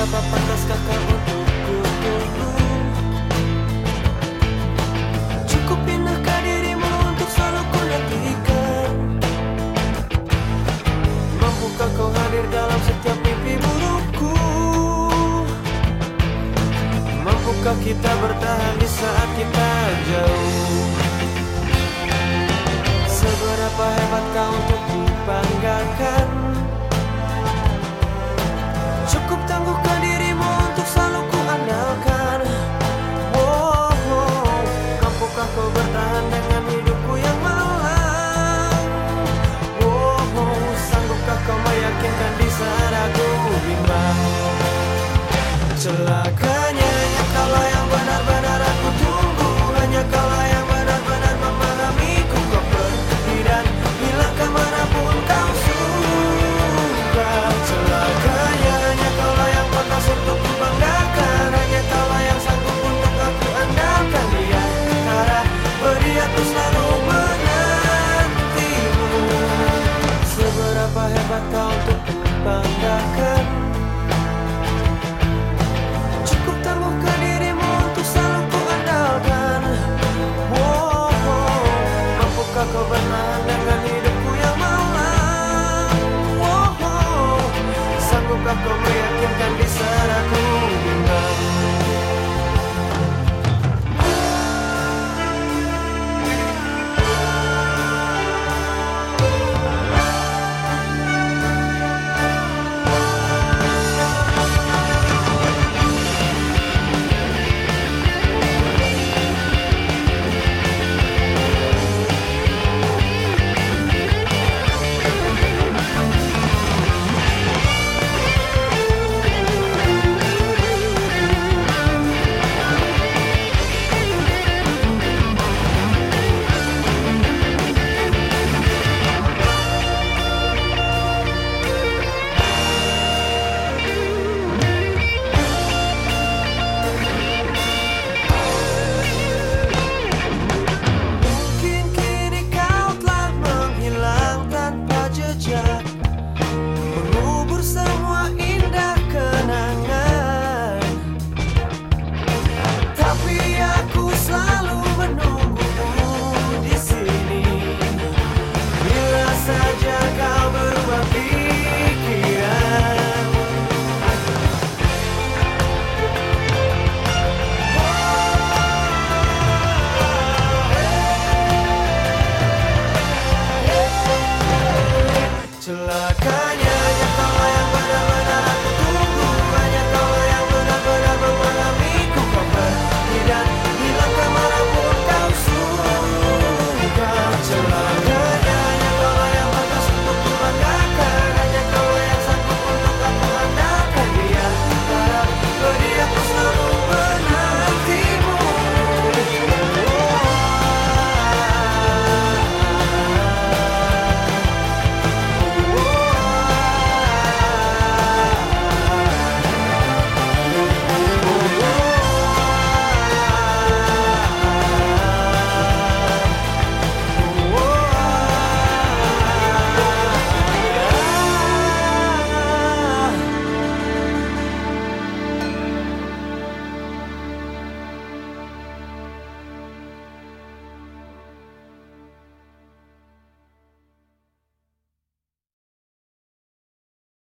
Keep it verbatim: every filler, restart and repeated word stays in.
Seberapa pantaskah kau untuk ku tunggu? Cukup indahkah dirimu untuk selalu ku nantikan? Mampukah kau hadir dalam setiap mimpi burukku? Mampukah kita bertahan di saat kita jauh? Seberapa hebat kau untuk kubanggakan? Cukup tangguhkah dirimu untuk selalu ku andalkan? Oh, oh, mampukah kau bertahan dengan hidupku yang malang? Oh, oh, sanggupkah kau meyakinkan di saat aku bimbang? Celakanya hanya kaulah yang benar-benar aku tunggu. Hanya kaulah yang benar-benar memahamiku. Kau pergi dan hilang kemanapun kau suka. Celakanya hanya kaulah yang pantas untuk kubanggakan. Hanya kaulah yang sanggup untuk aku andalkan. Di antara beriatu selalu menantimu. Seberapa hebat kau untuk kubanggakan? Kau bertahan dengan hidupku yang malang. Oh, oh, sanggupkah kau meyakinkan di saat aku bimbang? Mengubur semua indah kenangan, tapi aku selalu menunggumu di sini. Bila saja kau berubah pikiran, celaka.